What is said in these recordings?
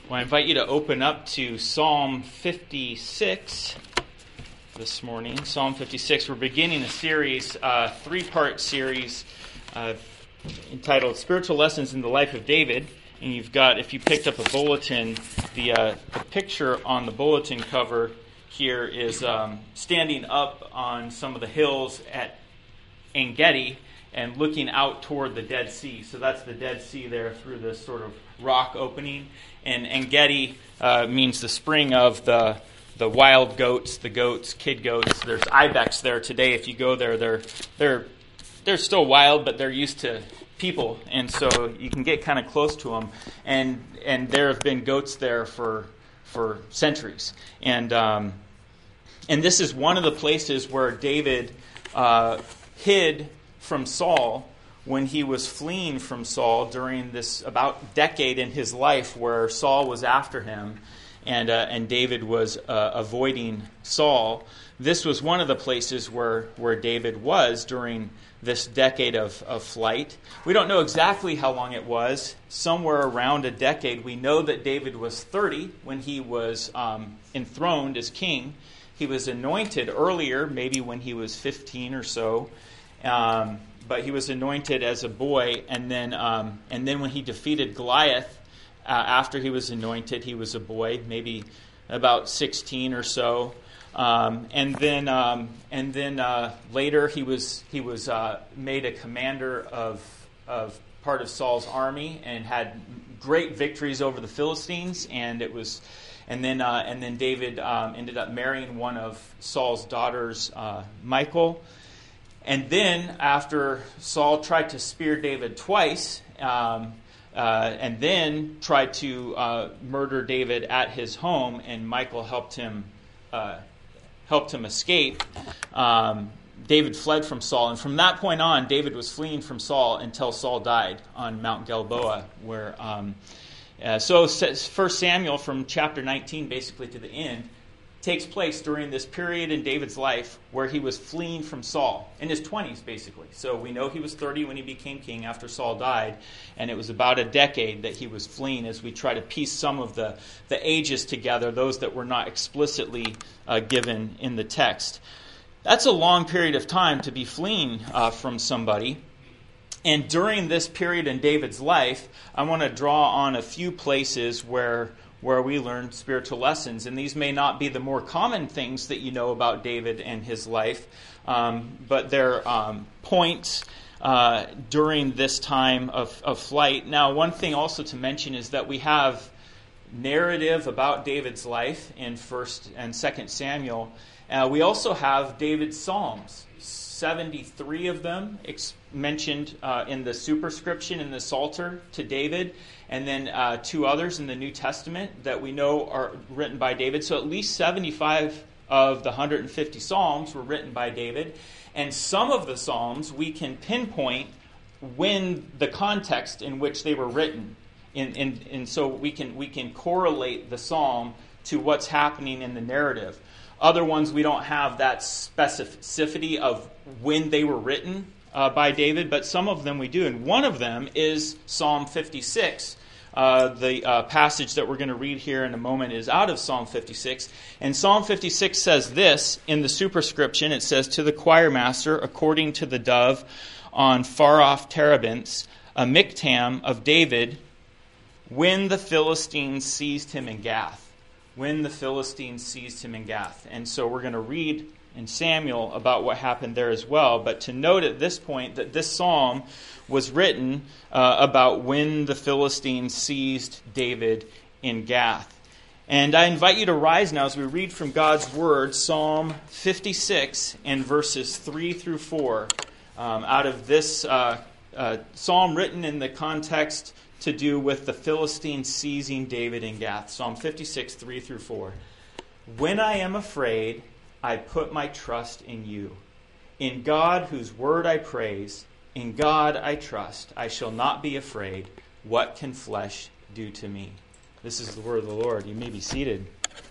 Well, I invite you to open up to Psalm 56 this morning. Psalm 56. We're beginning a series, three-part series entitled Spiritual Lessons in the Life of David. And you've got, if you picked up a bulletin, the picture on the bulletin cover here is standing up on some of the hills at En-Gedi and looking out toward the Dead Sea. So that's the Dead Sea there through this sort of rock opening. And En-Gedi means the spring of the wild goats, the goats, kid goats. There's ibex there today. If you go there, they're still wild, but they're used to people, and so you can get kind of close to them. And there have been goats there for centuries. And this is one of the places where David hid from Saul when he was fleeing from Saul during this about decade in his life where Saul was after him and David was avoiding Saul. This was one of the places where David was during this decade of flight. We don't know exactly how long it was, somewhere around a decade. We know that David was 30 when he was enthroned as king. He was anointed earlier, maybe when he was 15 or so. But he was anointed as a boy, and then when he defeated Goliath, after he was anointed, he was a boy, maybe about 16 or so. And then later he was made a commander of part of Saul's army and had great victories over the Philistines. And then David ended up marrying one of Saul's daughters, Michal. And then after Saul tried to spear David twice, and then tried to murder David at his home, and Michal helped him escape. David fled from Saul, and from that point on, David was fleeing from Saul until Saul died on Mount Gilboa. Where so 1 Samuel from chapter 19, basically to the end, takes place during this period in David's life where he was fleeing from Saul, in his 20s, basically. So we know he was 30 when he became king after Saul died, and it was about a decade that he was fleeing as we try to piece some of the ages together, those that were not explicitly given in the text. That's a long period of time to be fleeing from somebody. And during this period in David's life, I want to draw on a few places where we learn spiritual lessons. And these may not be the more common things that you know about David and his life, but they're points during this time of flight. Now, one thing also to mention is that we have narrative about David's life in 1st and 2nd Samuel. We also have David's Psalms, 73 of them mentioned in the superscription in the Psalter to David, and then 2 others in the New Testament that we know are written by David. So at least 75 of the 150 Psalms were written by David. And some of the Psalms we can pinpoint when the context in which they were written. And so we can correlate the Psalm to what's happening in the narrative. Other ones we don't have that specificity of when they were written by David, but some of them we do. And one of them is Psalm 56. The passage that we're going to read here in a moment is out of Psalm 56. And Psalm 56 says this in the superscription. It says, "To the choir master, according to the dove on far-off terebinths, a miktam of David, when the Philistines seized him in Gath." When the Philistines seized him in Gath. And so we're going to read in Samuel about what happened there as well. But to note at this point that this psalm was written about when the Philistines seized David in Gath. And I invite you to rise now as we read from God's Word, Psalm 56 and verses 3 through 4. Out of this psalm written in the context to do with the Philistines seizing David in Gath. Psalm 56, 3 through 4. "When I am afraid, I put my trust in you. In God, whose word I praise, in God I trust. I shall not be afraid. What can flesh do to me?" This is the word of the Lord. You may be seated.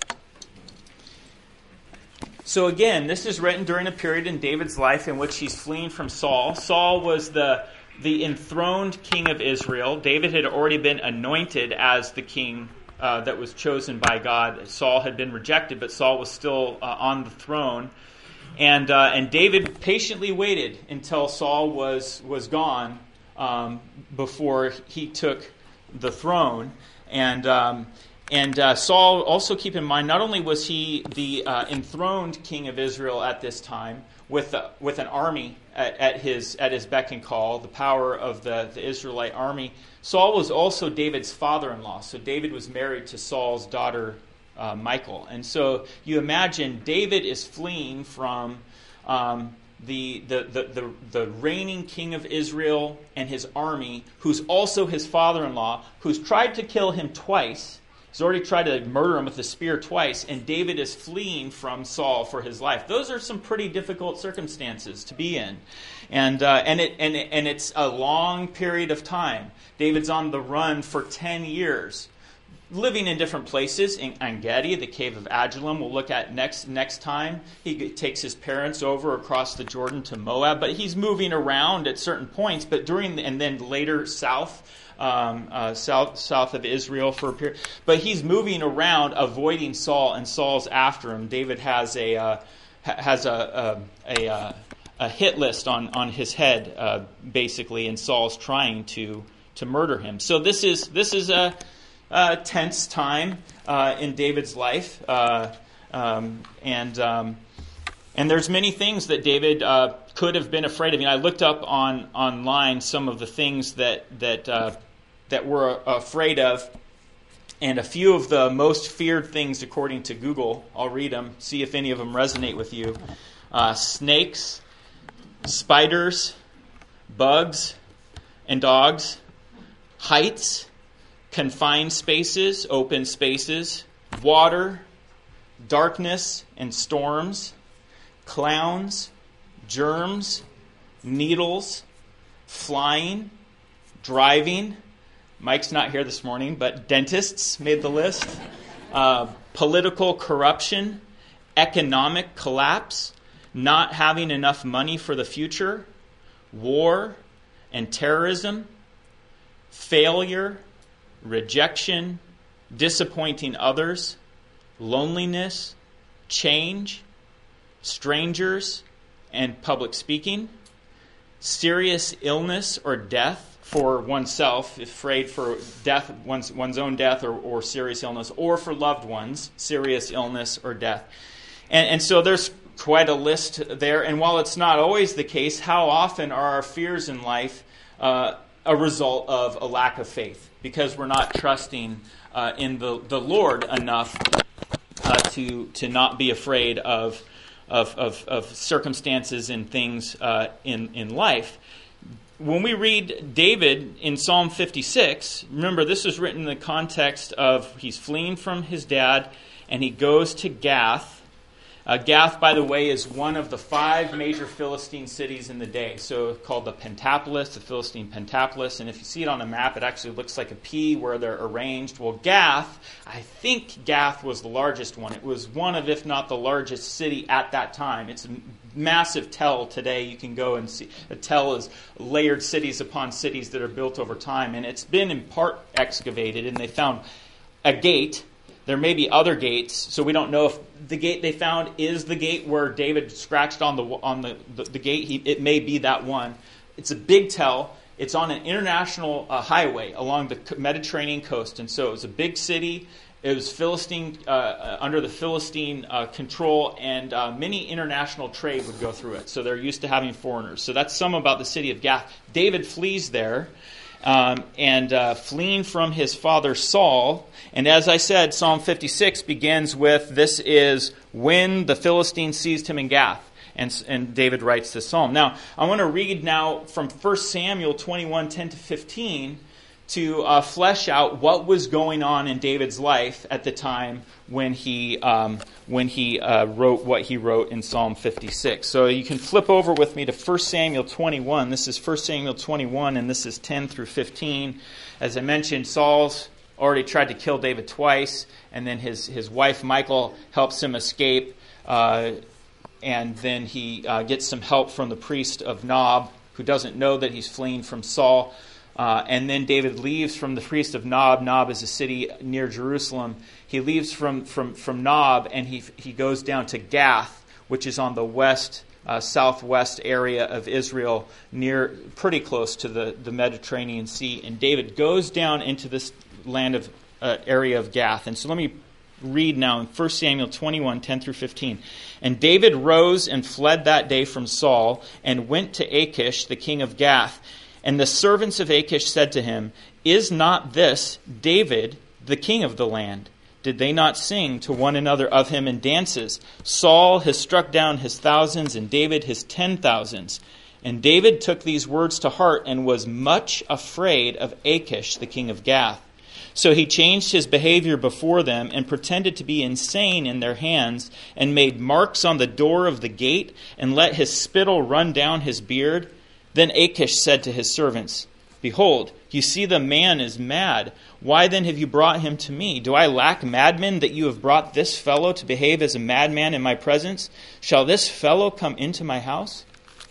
So again, this is written during a period in David's life in which he's fleeing from Saul. Saul was the enthroned king of Israel. David had already been anointed as the king that was chosen by God. Saul had been rejected, but Saul was still on the throne. And David patiently waited until Saul was gone before he took the throne. And Saul, also keep in mind, not only was he the enthroned king of Israel at this time, with an army at his beck and call, the power of the Israelite army, Saul was also David's father-in-law. So David was married to Saul's daughter, Michal. And so you imagine David is fleeing from the reigning king of Israel and his army, who's also his father-in-law, who's tried to kill him twice. He's already tried to murder him with a spear twice, and David is fleeing from Saul for his life. Those are some pretty difficult circumstances to be in, and it's a long period of time. David's on the run for 10 years, living in different places. In En-Gedi, the cave of Adullam, we'll look at next time. He takes his parents over across the Jordan to Moab, but he's moving around at certain points. But and then later south of Israel for a period. But he's moving around, avoiding Saul, and Saul's after him. David has a hit list on his head, basically, and Saul's trying to murder him. So this is a tense time in David's life, and there's many things that David could have been afraid of. I looked up online some of the things that we're afraid of, and a few of the most feared things according to Google. I'll read them, see if any of them resonate with you. Snakes, spiders, bugs, and dogs. Heights, confined spaces, open spaces. Water, darkness and storms. Clowns, germs, needles, flying, driving. Mike's not here this morning, but dentists made the list. Political corruption, economic collapse, not having enough money for the future, war and terrorism, failure, rejection, disappointing others, loneliness, change, strangers, and public speaking, serious illness or death for oneself, afraid for death, one's own death or serious illness, or for loved ones, serious illness or death. And so there's quite a list there. And while it's not always the case, how often are our fears in life a result of a lack of faith? Because we're not trusting in the Lord enough to not be afraid of circumstances and things in life. When we read David in Psalm 56, remember this was written in the context of he's fleeing from his dad and he goes to Gath. Gath, by the way, is one of the 5 major Philistine cities in the day. So called the Pentapolis, the Philistine Pentapolis. And if you see it on a map, it actually looks like a P where they're arranged. Well, Gath, I think Gath was the largest one. It was one of, if not the largest city at that time. It's a massive tell today. You can go and see. A tell is layered cities upon cities that are built over time. And it's been in part excavated, and they found a gate. There may be other gates, so we don't know if the gate they found is the gate where David scratched on the gate. It may be that one. It's a big tell. It's on an international highway along the Mediterranean coast, and so it was a big city. It was Philistine under the Philistine control, and many international trade would go through it. So they're used to having foreigners. So that's some about the city of Gath. David flees there. Fleeing from his father Saul. And as I said, Psalm 56 begins with, this is when the Philistine seized him in Gath. And David writes this psalm. Now, I want to read now from 1 Samuel 21, 10 to 15 to flesh out what was going on in David's life at the time when he wrote what he wrote in Psalm 56. So you can flip over with me to 1 Samuel 21. This is 1 Samuel 21, and this is 10 through 15. As I mentioned, Saul's already tried to kill David twice, and then his wife Michal helps him escape, and then he gets some help from the priest of Nob, who doesn't know that he's fleeing from Saul. And then David leaves from the priest of Nob. Nob is a city near Jerusalem. He leaves from Nob, and he goes down to Gath, which is on the southwest area of Israel, pretty close to the Mediterranean Sea. And David goes down into this land of area of Gath. And so let me read now in 1 Samuel 21, 10 through 15. And David rose and fled that day from Saul and went to Achish, the king of Gath. And the servants of Achish said to him, Is not this David, the king of the land? Did they not sing to one another of him in dances? Saul has struck down his thousands, and David his 10,000s. And David took these words to heart and was much afraid of Achish, the king of Gath. So he changed his behavior before them and pretended to be insane in their hands and made marks on the door of the gate and let his spittle run down his beard. Then Achish said to his servants, Behold, you see the man is mad. Why then have you brought him to me? Do I lack madmen that you have brought this fellow to behave as a madman in my presence? Shall this fellow come into my house?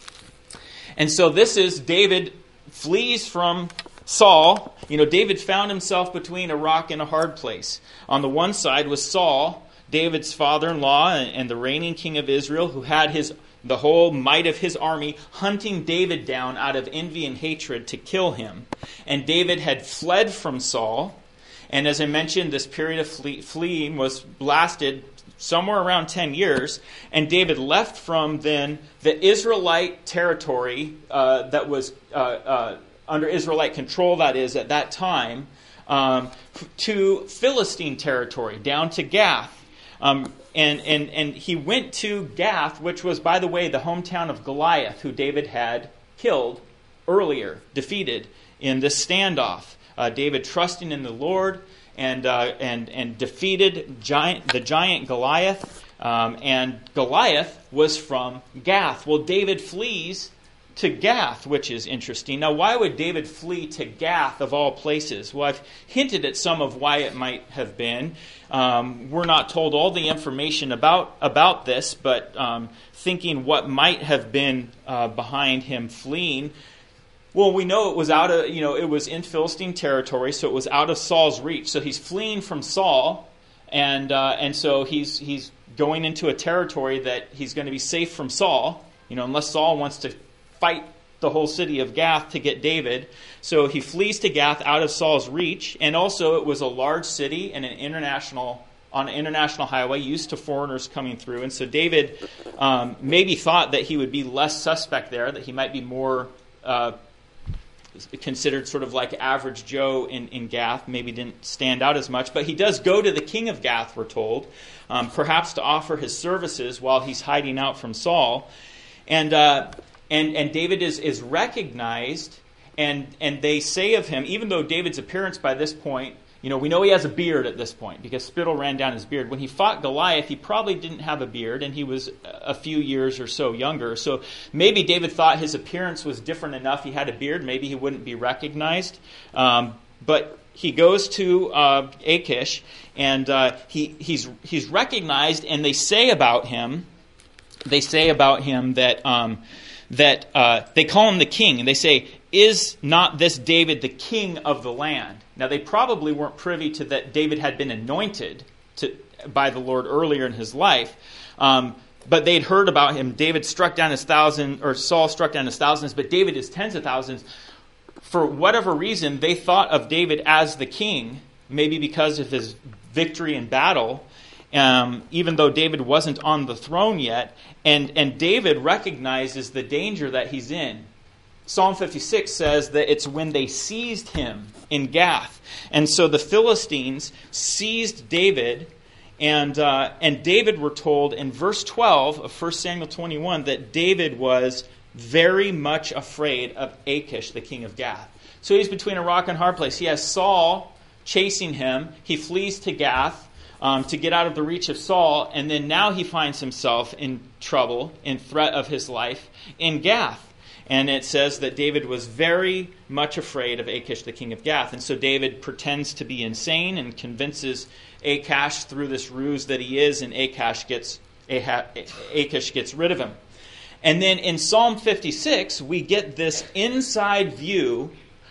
And so this is David flees from Saul. David found himself between a rock and a hard place. On the one side was Saul, David's father-in-law and the reigning king of Israel, who had the whole might of his army hunting David down out of envy and hatred to kill him. And David had fled from Saul. And as I mentioned, this period of fleeing was lasted somewhere around 10 years. And David left from then the Israelite territory that was under Israelite control, that is, at that time, to Philistine territory, down to Gath. And he went to Gath, which was, by the way, the hometown of Goliath, who David had killed earlier, defeated in this standoff. David trusting in the Lord and defeated the giant Goliath. And Goliath was from Gath. Well, David flees to Gath, which is interesting. Now, why would David flee to Gath of all places? Well, I've hinted at some of why it might have been. We're not told all the information about this, but thinking what might have been behind him fleeing. Well, we know it was it was in Philistine territory, so it was out of Saul's reach. So he's fleeing from Saul, and so he's going into a territory that he's going to be safe from Saul. Unless Saul wants to fight the whole city of Gath to get David. So he flees to Gath out of Saul's reach, and also it was a large city and on an international highway used to foreigners coming through. And so David maybe thought that he would be less suspect there, that he might be more considered sort of like average Joe in Gath, maybe didn't stand out as much. But he does go to the king of Gath, we're told, perhaps to offer his services while he's hiding out from Saul. And David is recognized, and they say of him, even though David's appearance by this point, we know he has a beard at this point because spittle ran down his beard. When he fought Goliath, he probably didn't have a beard, and he was a few years or so younger. So maybe David thought his appearance was different enough. He had a beard. Maybe he wouldn't be recognized. But he goes to Achish, and he's recognized, and they say about him that they call him the king, and they say, Is not this David the king of the land? Now, they probably weren't privy to that David had been anointed by the Lord earlier in his life, but they'd heard about him. David struck down his thousands, or Saul struck down his thousands, but David his tens of thousands. For whatever reason, they thought of David as the king, maybe because of his victory in battle, even though David wasn't on the throne yet. And David recognizes the danger that he's in. Psalm 56 says that it's when they seized him in Gath. And so the Philistines seized David, and David, we're told in verse 12 of 1 Samuel 21, that David was very much afraid of Achish, the king of Gath. So he's between a rock and a hard place. He has Saul chasing him. He flees to Gath to get out of the reach of Saul, and then now he finds himself in trouble, in threat of his life, in Gath. And it says that David was very much afraid of Achish, the king of Gath. And so David pretends to be insane and convinces Achish through this ruse that he is, and Achish gets rid of him. And then in Psalm 56, we get this inside view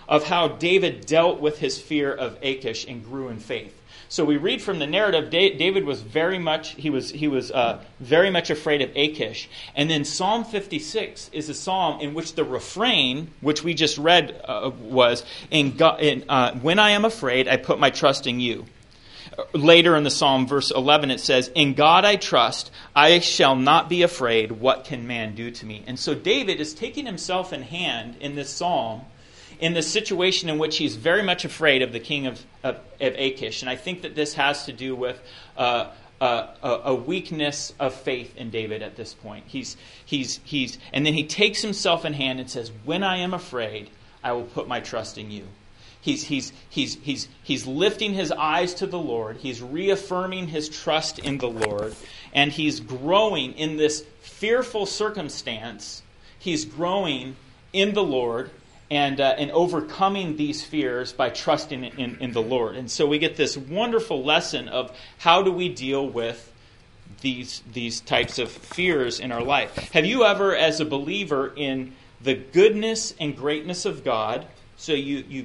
of how David dealt with his fear of Achish and grew in faith. So we read from the narrative, David was very much very much afraid of Achish. And then Psalm 56 is a psalm in which the refrain, which we just read, was, when I am afraid, I put my trust in you. Later in the psalm, verse 11, it says, in God I trust, I shall not be afraid. What can man do to me? And so David is taking himself in hand in this psalm, in the situation in which he's very much afraid of the king of Achish. And I think that this has to do with a weakness of faith in David at this point. And then he takes himself in hand and says, when I am afraid, I will put my trust in you. He's lifting his eyes to the Lord. He's reaffirming his trust in the Lord. And he's growing in this fearful circumstance. He's growing in the Lord and overcoming these fears by trusting in the Lord. And so we get this wonderful lesson of how do we deal with these types of fears in our life. Have you ever, as a believer in the goodness and greatness of God, so you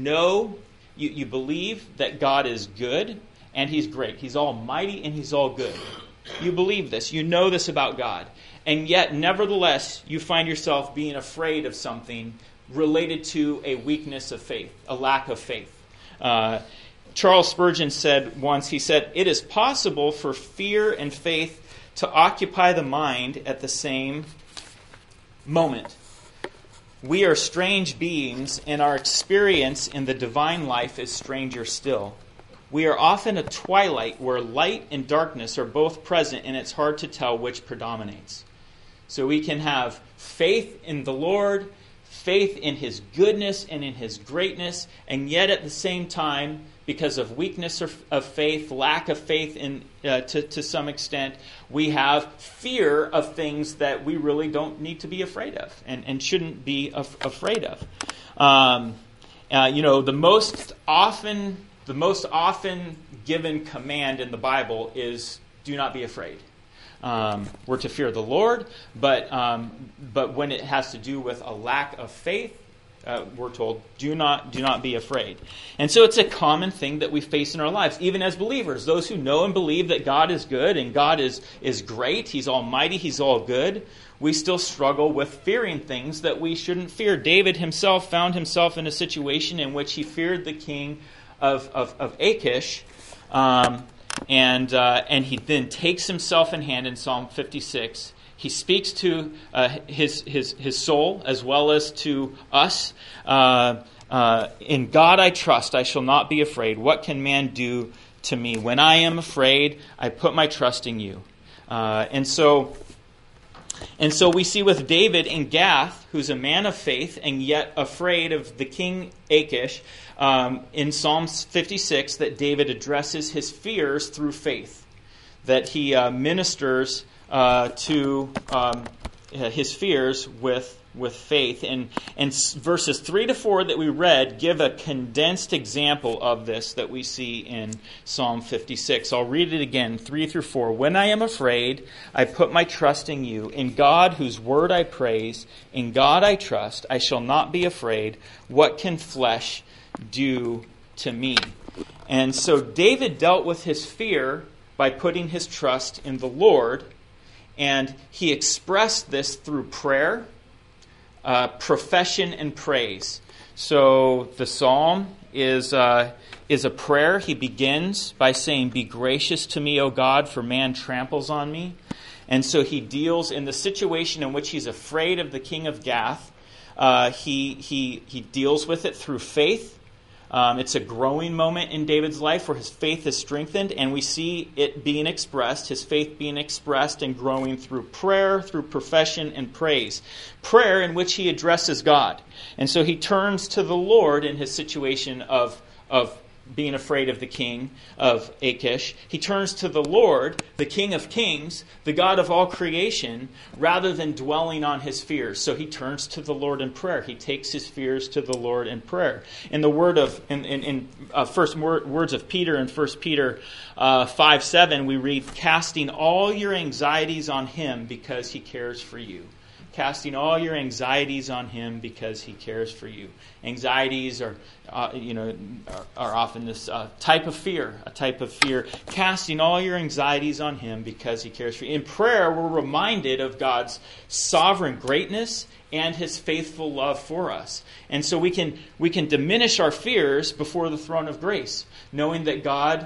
believe that God is good and He's great. He's almighty and He's all good. You believe this. You know this about God. And yet, nevertheless, you find yourself being afraid of something related to a weakness of faith, a lack of faith. Charles Spurgeon said once, he said, it is possible for fear and faith to occupy the mind at the same moment. We are strange beings, and our experience in the divine life is stranger still. We are often a twilight where light and darkness are both present, and it's hard to tell which predominates. So we can have faith in the Lord, faith in His goodness and in His greatness, and yet at the same time, because of weakness of faith, lack of faith to some extent, we have fear of things that we really don't need to be afraid of and shouldn't be afraid of. The most often given command in the Bible is do not be afraid. We're to fear the Lord, but when it has to do with a lack of faith, we're told, do not be afraid. And so it's a common thing that we face in our lives, even as believers. Those who know and believe that God is good and God is great, He's almighty, He's all good, we still struggle with fearing things that we shouldn't fear. David himself found himself in a situation in which he feared the king of Achish, and he then takes himself in hand in Psalm 56. He speaks to his soul as well as to us. In God I trust, I shall not be afraid. What can man do to me? When I am afraid, I put my trust in you. And so we see with David in Gath, who's a man of faith and yet afraid of the king Achish, in Psalm 56, that David addresses his fears through faith, that he ministers to his fears with faith. And verses 3 to 4 that we read give a condensed example of this that we see in Psalm 56. I'll read it again, 3 through 4. When I am afraid, I put my trust in you. In God, whose word I praise, in God I trust. I shall not be afraid. What can flesh do to me? And so David dealt with his fear by putting his trust in the Lord. And he expressed this through prayer, profession, and praise. So the psalm is a prayer. He begins by saying, "Be gracious to me, O God, for man tramples on me." And so he deals in the situation in which he's afraid of the king of Gath. He deals with it through faith. It's a growing moment in David's life where his faith is strengthened, and we see it being expressed, his faith being expressed and growing through prayer, through profession, and praise. Prayer in which he addresses God. And so he turns to the Lord in his situation of being afraid of the king of Achish. He turns to the Lord, the King of Kings, the God of all creation, rather than dwelling on his fears. So he turns to the Lord in prayer. He takes his fears to the Lord in prayer. In the words of Peter in 1 Peter 5:7, we read, "Casting all your anxieties on him because he cares for you." casting all your anxieties on him because he cares for you. Anxieties are often this type of fear, casting all your anxieties on him because he cares for you. In prayer, we're reminded of God's sovereign greatness and his faithful love for us. And so we can diminish our fears before the throne of grace, knowing that God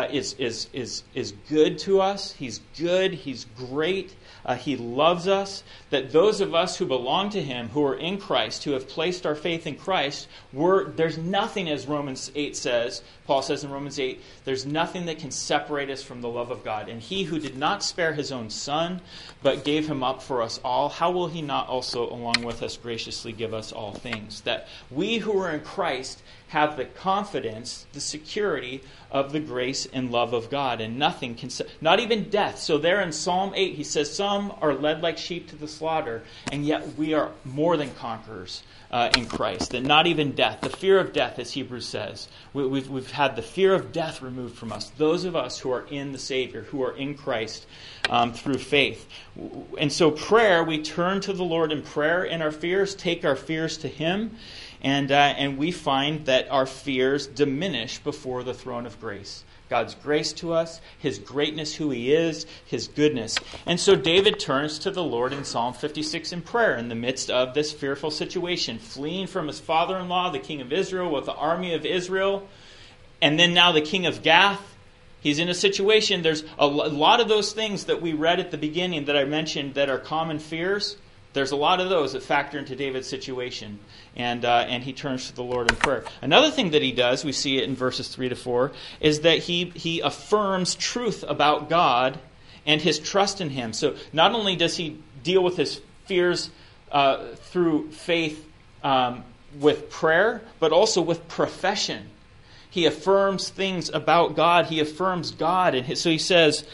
is good to us. He's good. He's great. He loves us. That those of us who belong to him, who are in Christ, who have placed our faith in Christ, there's nothing, as Romans 8 says, Paul says in Romans 8, there's nothing that can separate us from the love of God. And he who did not spare his own son, but gave him up for us all, how will he not also, along with us, graciously give us all things? That we who are in Christ have the confidence, the security of the grace and love of God. And nothing can, not even death. So there in Psalm 8, he says, some are led like sheep to the slaughter, and yet we are more than conquerors in Christ. That not even death, the fear of death, as Hebrews says, we've had the fear of death removed from us. Those of us who are in the Savior, who are in Christ through faith. And so prayer, we turn to the Lord in prayer in our fears, take our fears to him, and we find that our fears diminish before the throne of grace. God's grace to us, his greatness, who he is, his goodness. And so David turns to the Lord in Psalm 56 in prayer in the midst of this fearful situation, fleeing from his father-in-law, the king of Israel, with the army of Israel, and then now the king of Gath. He's in a situation, there's a lot of those things that we read at the beginning that I mentioned that are common fears. There's a lot of those that factor into David's situation. And he turns to the Lord in prayer. Another thing that he does, we see it in verses 3 to 4, is that he affirms truth about God and his trust in him. So not only does he deal with his fears through faith with prayer, but also with profession. He affirms things about God. He affirms God. And so he says,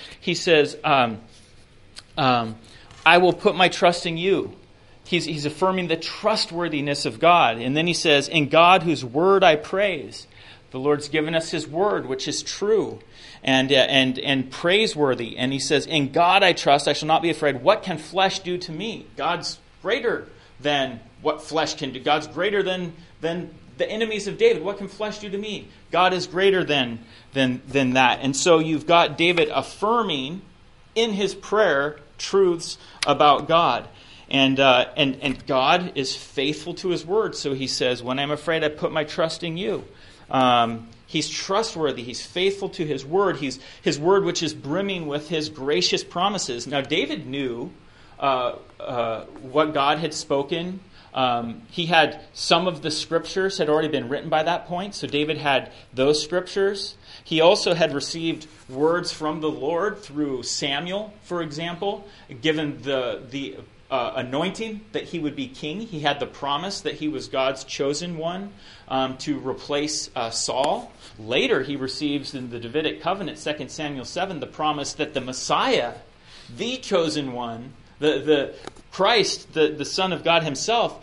I will put my trust in you. He's affirming the trustworthiness of God. And then he says, in God whose word I praise. The Lord's given us his word, which is true and praiseworthy. And he says, in God I trust, I shall not be afraid. What can flesh do to me? God's greater than what flesh can do. God's greater than the enemies of David. What can flesh do to me? God is greater than that. And so you've got David affirming in his prayer truths about God. And God is faithful to his word. So he says, when I'm afraid, I put my trust in you. He's trustworthy. He's faithful to his word. His word which is brimming with his gracious promises. Now, David knew what God had spoken. He had some of the scriptures had already been written by that point. So David had those scriptures. He also had received words from the Lord through Samuel, for example, given the anointing that he would be king. He had the promise that he was God's chosen one to replace Saul. Later, he receives in the Davidic covenant, 2 Samuel 7, the promise that the Messiah, the chosen one, the Christ, the Son of God himself,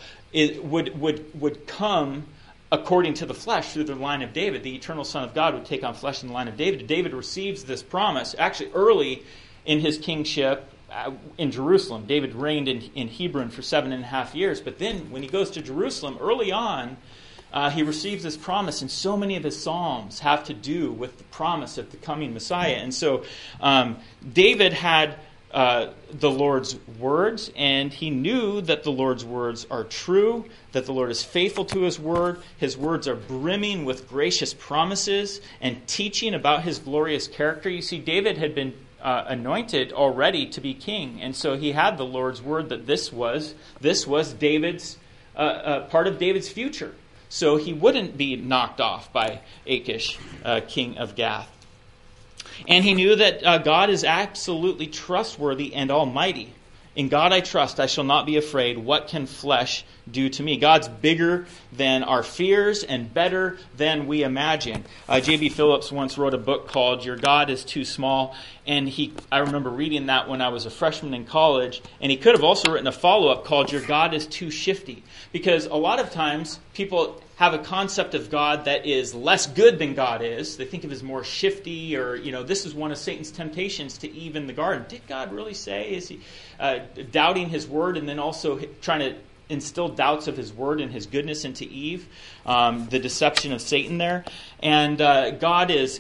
would come according to the flesh through the line of David. The eternal Son of God would take on flesh in the line of David. David receives this promise actually early in his kingship in Jerusalem. David reigned in Hebron for 7.5 years. But then when he goes to Jerusalem, early on, he receives this promise. And so many of his Psalms have to do with the promise of the coming Messiah. And so David had the Lord's words, and he knew that the Lord's words are true, that the Lord is faithful to his word. His words are brimming with gracious promises and teaching about his glorious character. You see, David had been anointed already to be king, and so he had the Lord's word that this was David's part of David's future. So he wouldn't be knocked off by Achish, king of Gath. And he knew that God is absolutely trustworthy and almighty. In God I trust, I shall not be afraid. What can flesh do to me? God's bigger than our fears and better than we imagine. J.B. Phillips once wrote a book called Your God is Too Small. And I remember reading that when I was a freshman in college. And he could have also written a follow-up called Your God is Too Shifty. Because a lot of times people have a concept of God that is less good than God is. They think of him as more shifty, or, this is one of Satan's temptations to Eve in the garden. Did God really say? Is he doubting his word, and then also trying to instill doubts of his word and his goodness into Eve? The deception of Satan there. And God is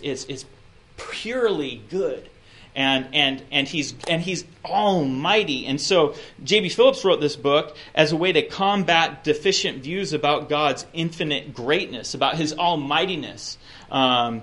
purely good. And he's almighty. And so J.B. Phillips wrote this book as a way to combat deficient views about God's infinite greatness, about his almightiness. And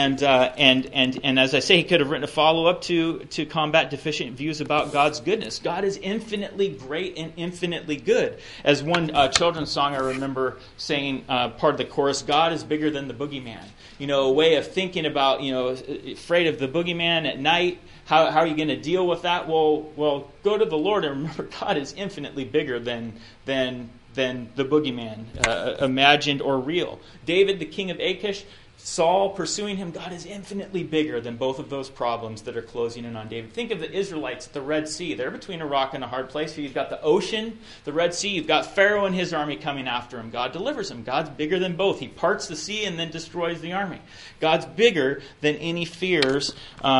as I say, he could have written a follow-up to combat deficient views about God's goodness. God is infinitely great and infinitely good. As one children's song I remember saying, part of the chorus, God is bigger than the boogeyman. A way of thinking about, afraid of the boogeyman at night. How are you going to deal with that? Well, go to the Lord and remember God is infinitely bigger than the boogeyman, imagined or real. David, the king of Achish, Saul pursuing him, God is infinitely bigger than both of those problems that are closing in on David. Think of the Israelites at the Red Sea. They're between a rock and a hard place. You've got the ocean, the Red Sea. You've got Pharaoh and his army coming after him. God delivers him. God's bigger than both. He parts the sea and then destroys the army. God's bigger than any fears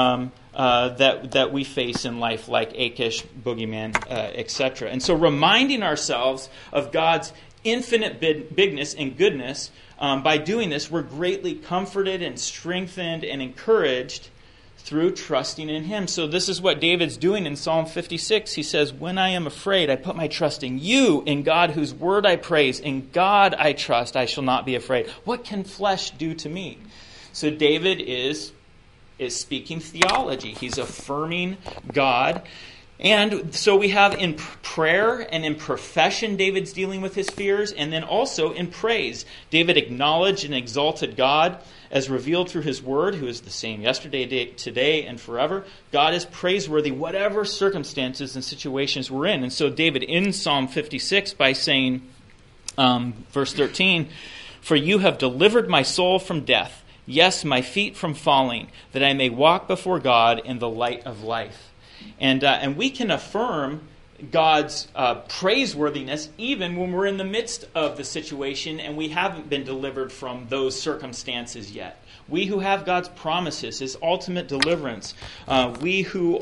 that we face in life, like Achish, boogeyman, etc. And so reminding ourselves of God's infinite bigness and goodness, by doing this, we're greatly comforted and strengthened and encouraged through trusting in him. So this is what David's doing in Psalm 56. He says, when I am afraid, I put my trust in you, in God whose word I praise. In God I trust, I shall not be afraid. What can flesh do to me? So David is speaking theology. He's affirming God. And so we have in prayer and in profession, David's dealing with his fears, and then also in praise. David acknowledged and exalted God as revealed through his word, who is the same yesterday, today, and forever. God is praiseworthy whatever circumstances and situations we're in. And so David ends Psalm 56 by saying, verse 13, for you have delivered my soul from death, yes, my feet from falling, that I may walk before God in the light of life. And we can affirm God's praiseworthiness even when we're in the midst of the situation and we haven't been delivered from those circumstances yet. We who have God's promises, his ultimate deliverance, we who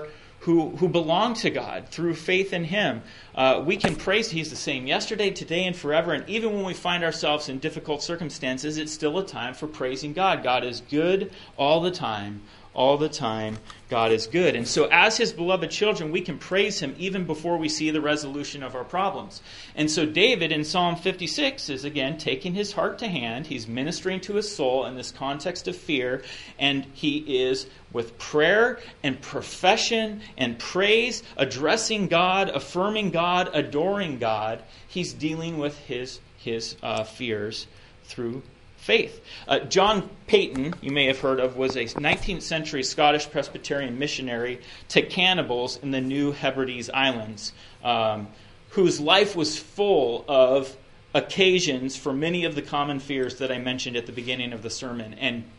belong to God through faith in him, we can praise. He's the same yesterday, today, and forever. And even when we find ourselves in difficult circumstances, it's still a time for praising God. God is good all the time. All the time, God is good. And so as his beloved children, we can praise him even before we see the resolution of our problems. And so David in Psalm 56 is again taking his heart to hand. He's ministering to his soul in this context of fear. And he is, with prayer and profession and praise, addressing God, affirming God, adoring God. He's dealing with his fears through faith. John Paton, you may have heard of, was a 19th century Scottish Presbyterian missionary to cannibals in the New Hebrides Islands, whose life was full of occasions for many of the common fears that I mentioned at the beginning of the sermon.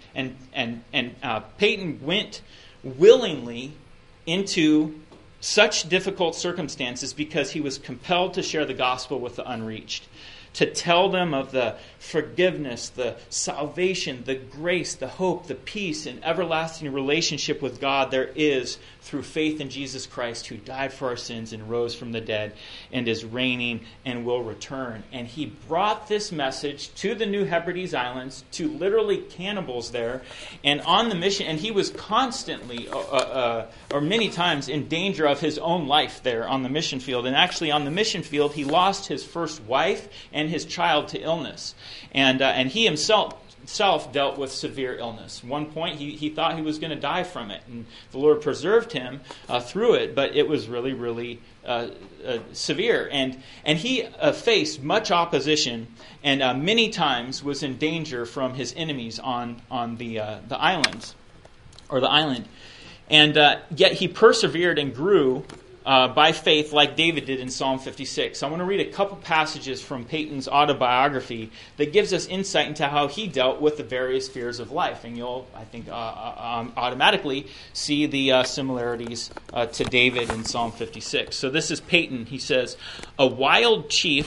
And Paton went willingly into such difficult circumstances because he was compelled to share the gospel with the unreached, to tell them of the forgiveness, the salvation, the grace, the hope, the peace, and everlasting relationship with God there is through faith in Jesus Christ, who died for our sins and rose from the dead and is reigning and will return. And he brought this message to the New Hebrides Islands, to literally cannibals there, and on the mission. And he was constantly, or many times, in danger of his own life there on the mission field. And actually on the mission field, he lost his first wife and his child to illness. And he himself dealt with severe illness. At one point, he thought he was going to die from it, and the Lord preserved him through it, but it was really, really severe. And he faced much opposition, and many times was in danger from his enemies on the islands, or the island. And yet he persevered and grew by faith, like David did in Psalm 56. I want to read a couple passages from Paton's autobiography that gives us insight into how he dealt with the various fears of life. And you'll, I think, automatically see the similarities to David in Psalm 56. So this is Paton. He says, "A wild chief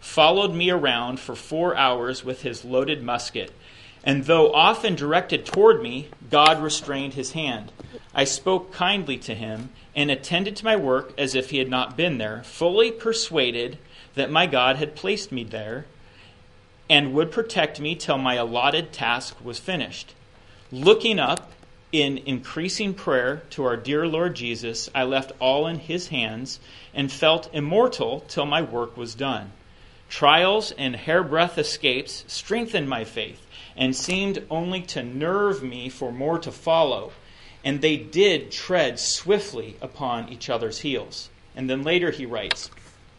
followed me around for 4 hours with his loaded musket. And though often directed toward me, God restrained his hand. I spoke kindly to him and attended to my work as if he had not been there, fully persuaded that my God had placed me there and would protect me till my allotted task was finished. Looking up in increasing prayer to our dear Lord Jesus, I left all in his hands and felt immortal till my work was done. Trials and hairbreadth escapes strengthened my faith and seemed only to nerve me for more to follow. And they did tread swiftly upon each other's heels. And then later he writes,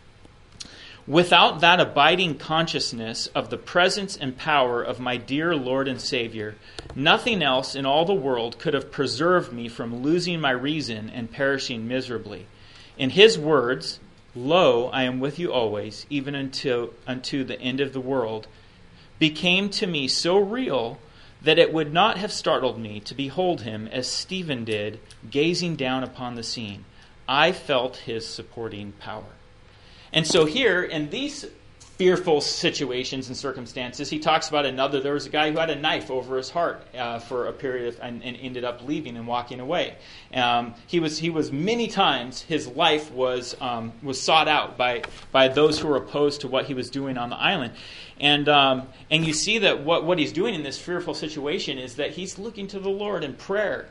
without that abiding consciousness of the presence and power of my dear Lord and Savior, nothing else in all the world could have preserved me from losing my reason and perishing miserably. In his words, lo, I am with you always, even unto the end of the world, became to me so real that it would not have startled me to behold him as Stephen did, gazing down upon the scene. I felt his supporting power. And so here, in these fearful situations and circumstances, he talks about another. There was a guy who had a knife over his heart for a period and ended up leaving and walking away. He was many times, his life was sought out by those who were opposed to what he was doing on the island. And you see that what he's doing in this fearful situation is that he's looking to the Lord in prayer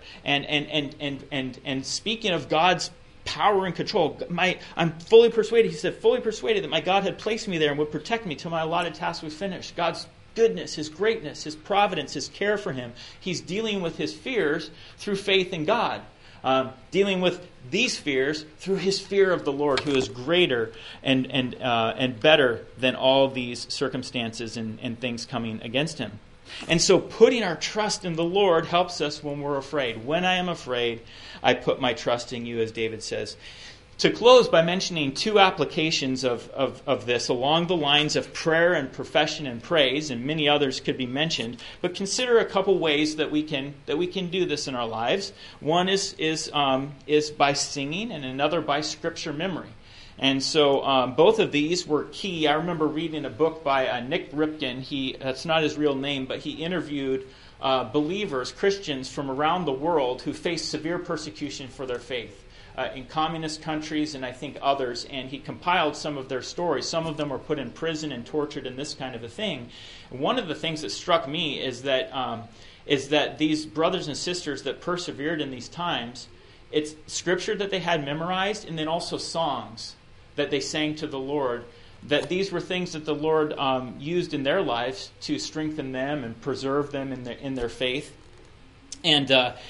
and speaking of God's power and control. I'm fully persuaded, he said, fully persuaded that my God had placed me there and would protect me till my allotted task was finished. God's goodness, his greatness, his providence, his care for him. He's dealing with his fears through faith in God. Dealing with these fears through his fear of the Lord, who is greater and better than all these circumstances and things coming against him. And so putting our trust in the Lord helps us when we're afraid. When I am afraid, I put my trust in you, as David says. To close by mentioning two applications of this along the lines of prayer and profession and praise, and many others could be mentioned, but consider a couple ways that we can do this in our lives. One is by singing, and another by scripture memory. And so both of these were key. I remember reading a book by Nick Ripken. That's not his real name, but he interviewed believers, Christians from around the world who faced severe persecution for their faith in communist countries and I think others. And he compiled some of their stories. Some of them were put in prison and tortured and this kind of a thing. One of the things that struck me is that these brothers and sisters that persevered in these times, it's scripture that they had memorized and then also songs that they sang to the Lord, that these were things that the Lord used in their lives to strengthen them and preserve them in their faith. And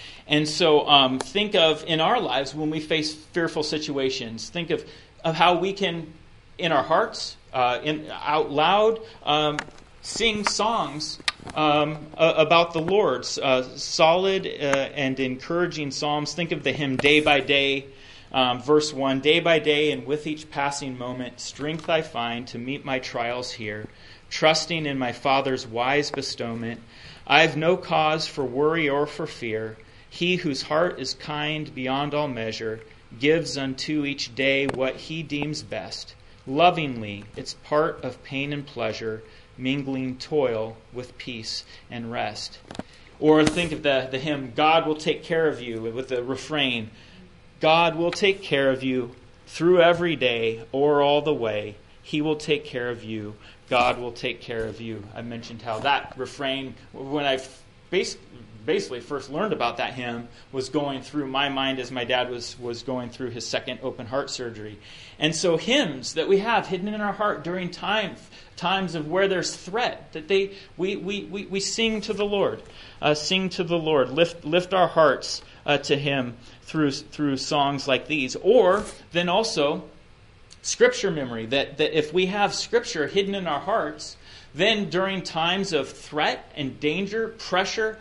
so think of, in our lives, when we face fearful situations, think of how we can, in our hearts, out loud, sing songs about the Lord, solid and encouraging psalms. Think of the hymn Day by Day, verse 1, day by day and with each passing moment, strength I find to meet my trials here, trusting in my Father's wise bestowment. I've no cause for worry or for fear. He whose heart is kind beyond all measure gives unto each day what he deems best. Lovingly, it's part of pain and pleasure, mingling toil with peace and rest. Or think of the hymn, God will take care of you, with the refrain, God will take care of you through every day or all the way. He will take care of you. God will take care of you. I mentioned how that refrain, when I basically first learned about that hymn, was going through my mind as my dad was going through his second open heart surgery. And so hymns that we have hidden in our heart during times of where there's threat, that we sing to the Lord. Sing to the Lord. Lift our hearts to him through songs like these. Or then also scripture memory, that if we have scripture hidden in our hearts, then during times of threat and danger, pressure,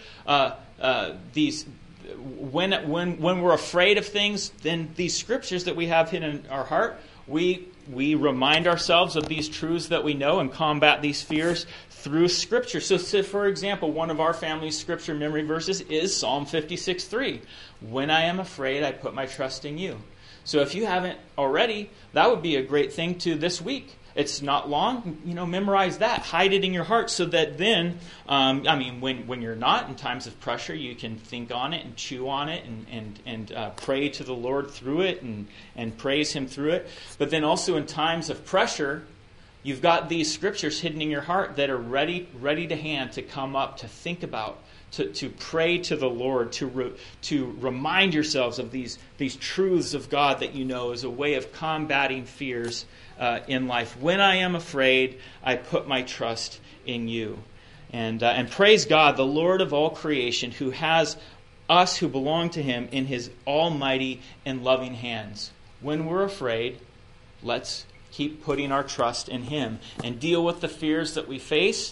when we're afraid of things, then these scriptures that we have hidden in our heart, we remind ourselves of these truths that we know and combat these fears through Scripture. So for example, one of our family's Scripture memory verses is Psalm 56:3. When I am afraid, I put my trust in you. So if you haven't already, that would be a great thing to this week. It's not long. Memorize that. Hide it in your heart so that then, when you're not in times of pressure, you can think on it and chew on it and pray to the Lord through it and praise Him through it. But then also in times of pressure, you've got these scriptures hidden in your heart that are ready to hand, to come up, to think about, to pray to the Lord, to remind yourselves of these truths of God that you know as a way of combating fears in life. When I am afraid, I put my trust in you. And praise God, the Lord of all creation, who has us who belong to Him in His almighty and loving hands. When we're afraid, let's keep putting our trust in Him and deal with the fears that we face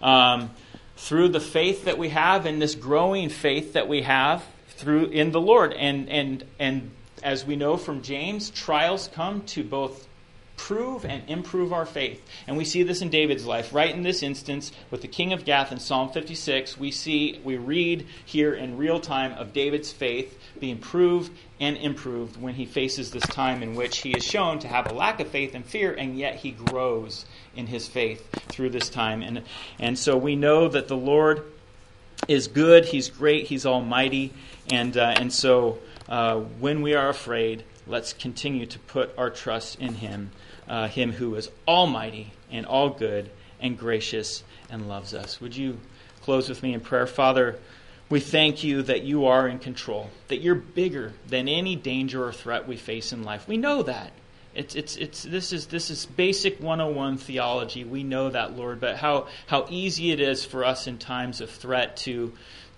through the faith that we have, and this growing faith that we have in the Lord. And as we know from James, trials come to both prove and improve our faith. And we see this in David's life. Right in this instance, with the king of Gath in Psalm 56, we read here in real time of David's faith being proved and improved when he faces this time in which he is shown to have a lack of faith and fear, and yet he grows in his faith through this time. And so we know that the Lord is good, He's great, He's almighty, and so when we are afraid, let's continue to put our trust in Him, Him who is almighty and all good and gracious and loves us. Would you close with me in prayer? Father, we thank You that You are in control, that You're bigger than any danger or threat we face in life. We know that. This is basic 101 theology. We know that, Lord, but how easy it is for us in times of threat to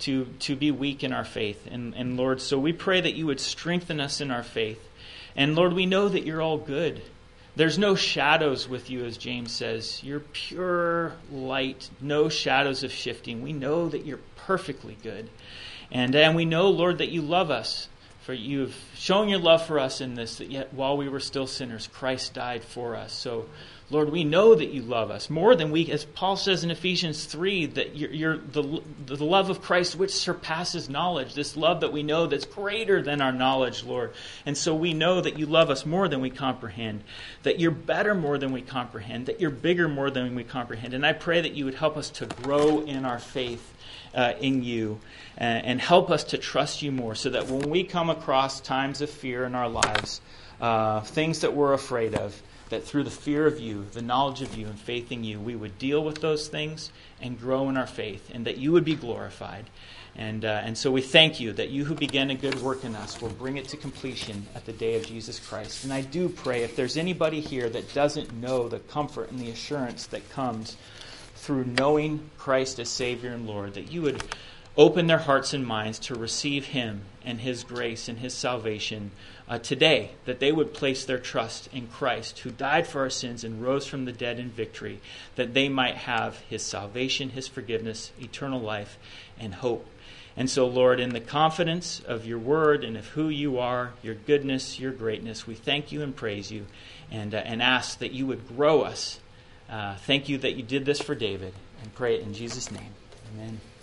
be weak in our faith. And Lord, so we pray that You would strengthen us in our faith. And Lord, we know that You're all good. There's no shadows with You, as James says. You're pure light, no shadows of shifting. We know that You're perfectly good. And we know, Lord, that You love us. For You've shown Your love for us in this, that yet while we were still sinners, Christ died for us. So, Lord, we know that You love us more than we, as Paul says in Ephesians 3, that you're the love of Christ which surpasses knowledge, this love that we know that's greater than our knowledge, Lord. And so we know that You love us more than we comprehend, that You're better more than we comprehend, that You're bigger more than we comprehend. And I pray that You would help us to grow in our faith in You, and help us to trust You more, so that when we come across times of fear in our lives, things that we're afraid of, that through the fear of You, the knowledge of You, and faith in You, we would deal with those things and grow in our faith, and that You would be glorified. And so we thank You that You who began a good work in us will bring it to completion at the day of Jesus Christ. And I do pray, if there's anybody here that doesn't know the comfort and the assurance that comes through knowing Christ as Savior and Lord, that You would open their hearts and minds to receive Him and His grace and His salvation today, that they would place their trust in Christ, who died for our sins and rose from the dead in victory, that they might have His salvation, His forgiveness, eternal life, and hope. And so, Lord, in the confidence of Your word and of who You are, Your goodness, Your greatness, we thank You and praise You, and ask that You would grow us. Thank You that You did this for David, and pray it in Jesus' name. Amen.